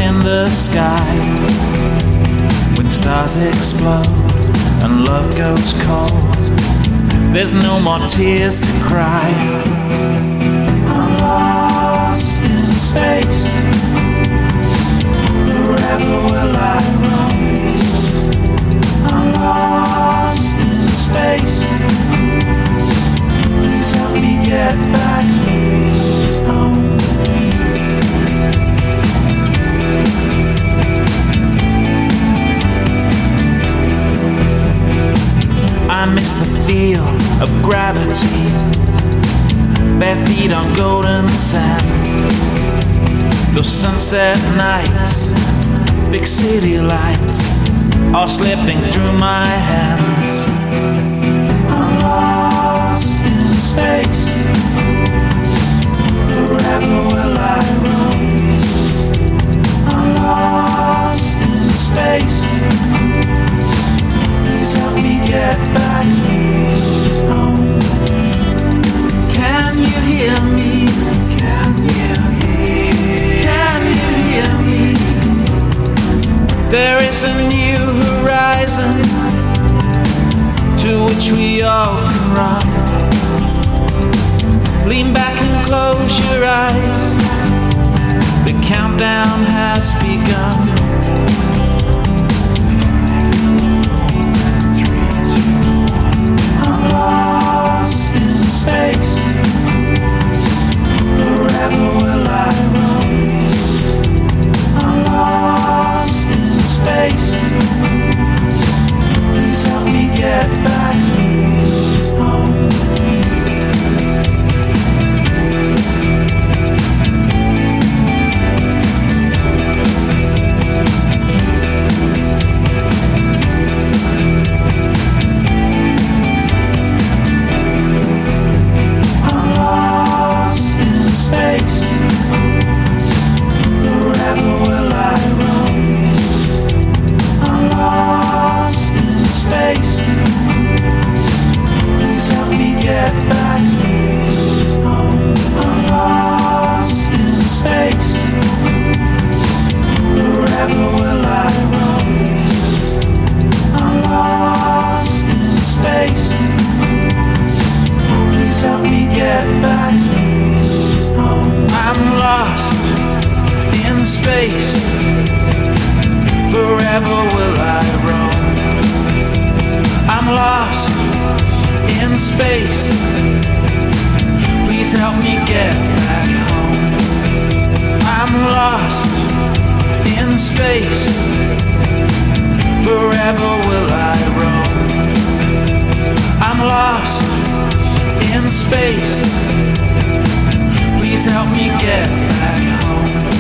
in the sky. When stars explode and love goes cold, there's no more tears to cry. I'm lost in space. Forever will I roam. I'm lost in space. Please help me get back home. I miss the feel of gravity, bare feet on golden sand. Those sunset nights, big city lights, all slipping through my hands. I'm lost in space. Forever will I roam. I'm lost in space. Please help me get back home. Can you hear me? Can you hear? Can you hear me? There is a new horizon to which we all can run. Lean back and close your eyes. The countdown has begun. I'm lost in space. Forever will I roam. I'm lost in space. Please help me get back home. I'm lost in space. Forever will I roam. I'm lost in space. Please help me get back home. I'm lost in space. Forever will I roam. I'm lost in space. Please help me get back home. I'm lost in space. Forever will I roam. I'm lost in space. Please help me get back home. I'm lost in space. Forever will I roam. I'm lost in space. Please help me get back home.